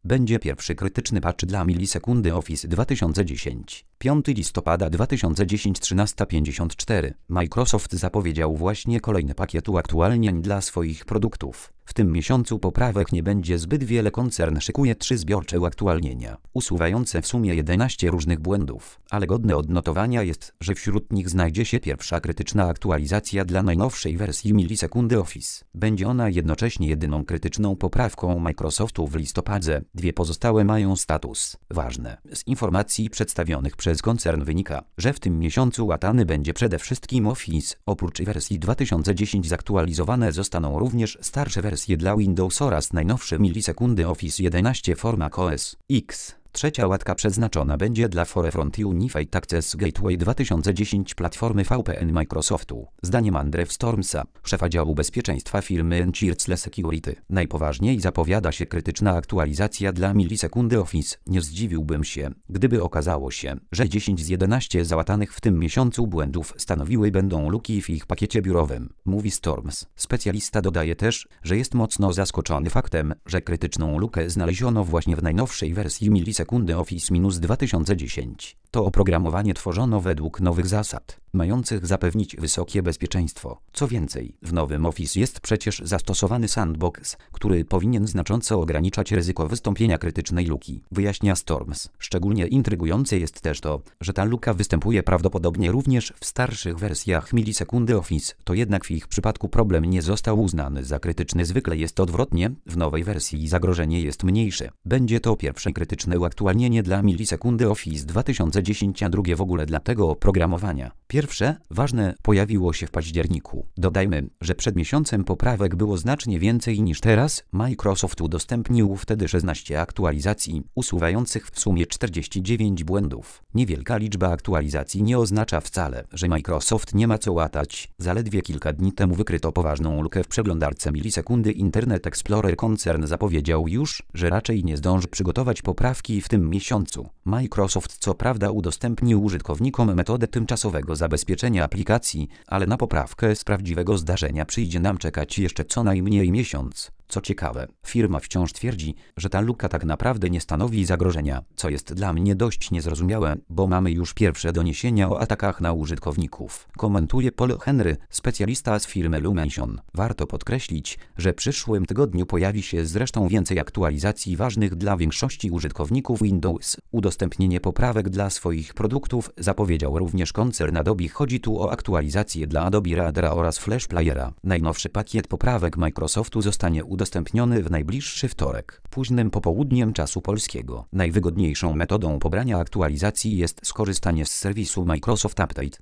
Będzie pierwszy krytyczny patch dla milisekundy Office 2010. 5 listopada 2010 13:54. Microsoft zapowiedział właśnie kolejny pakiet uaktualnień dla swoich produktów. W tym miesiącu poprawek nie będzie zbyt wiele. Koncern szykuje 3 zbiorcze uaktualnienia, usuwające w sumie 11 różnych błędów, ale godne odnotowania jest, że wśród nich znajdzie się pierwsza krytyczna aktualizacja dla najnowszej wersji milisekundy Office. Będzie ona jednocześnie jedyną krytyczną poprawką Microsoftu w listopadzie. 2 pozostałe mają status ważne. Z informacji przedstawionych przez koncern wynika, że w tym miesiącu łatany będzie przede wszystkim Office. Oprócz wersji 2010 zaktualizowane zostaną również starsze wersje dla Windows oraz najnowsze milisekundy Office 11 for Mac OS X. Trzecia łatka przeznaczona będzie dla Forefront Unified Access Gateway 2010 platformy VPN Microsoftu. Zdaniem Andrew Stormsa, szefa działu bezpieczeństwa firmy Encircle Security, najpoważniej zapowiada się krytyczna aktualizacja dla milisekundy Office. Nie zdziwiłbym się, gdyby okazało się, że 10 z 11 załatanych w tym miesiącu błędów stanowiły będą luki w ich pakiecie biurowym, mówi Storms. Specjalista dodaje też, że jest mocno zaskoczony faktem, że krytyczną lukę znaleziono właśnie w najnowszej wersji milisekundy Office-2010. To oprogramowanie tworzono według nowych zasad, mających zapewnić wysokie bezpieczeństwo. Co więcej, w nowym Office jest przecież zastosowany sandbox, który powinien znacząco ograniczać ryzyko wystąpienia krytycznej luki, wyjaśnia Storms. Szczególnie intrygujące jest też to, że ta luka występuje prawdopodobnie również w starszych wersjach milisekundy Office, to jednak w ich przypadku problem nie został uznany za krytyczny. Zwykle jest odwrotnie, w nowej wersji zagrożenie jest mniejsze. Będzie to pierwsze krytyczne uaktualnienie dla milisekundy Office 2010, a drugie w ogóle dla tego oprogramowania. Pierwsze, ważne, pojawiło się w październiku. Dodajmy, że przed miesiącem poprawek było znacznie więcej niż teraz. Microsoft udostępnił wtedy 16 aktualizacji, usuwających w sumie 49 błędów. Niewielka liczba aktualizacji nie oznacza wcale, że Microsoft nie ma co łatać. Zaledwie kilka dni temu wykryto poważną lukę w przeglądarce milisekundy Internet Explorer. Koncern zapowiedział już, że raczej nie zdąży przygotować poprawki w tym miesiącu. Microsoft co prawda udostępnił użytkownikom metodę tymczasowego zabezpieczenia aplikacji, ale na poprawkę z prawdziwego zdarzenia przyjdzie nam czekać jeszcze co najmniej miesiąc. Co ciekawe, firma wciąż twierdzi, że ta luka tak naprawdę nie stanowi zagrożenia, co jest dla mnie dość niezrozumiałe, bo mamy już pierwsze doniesienia o atakach na użytkowników. Komentuje Paul Henry, specjalista z firmy Lumension. Warto podkreślić, że w przyszłym tygodniu pojawi się zresztą więcej aktualizacji ważnych dla większości użytkowników Windows. Udostępnienie poprawek dla swoich produktów zapowiedział również koncern Adobe. Chodzi tu o aktualizacje dla Adobe Readera oraz Flash Playera. Najnowszy pakiet poprawek Microsoftu zostanie udostępniony w najbliższy wtorek, późnym popołudniem czasu polskiego. Najwygodniejszą metodą pobrania aktualizacji jest skorzystanie z serwisu Microsoft Update.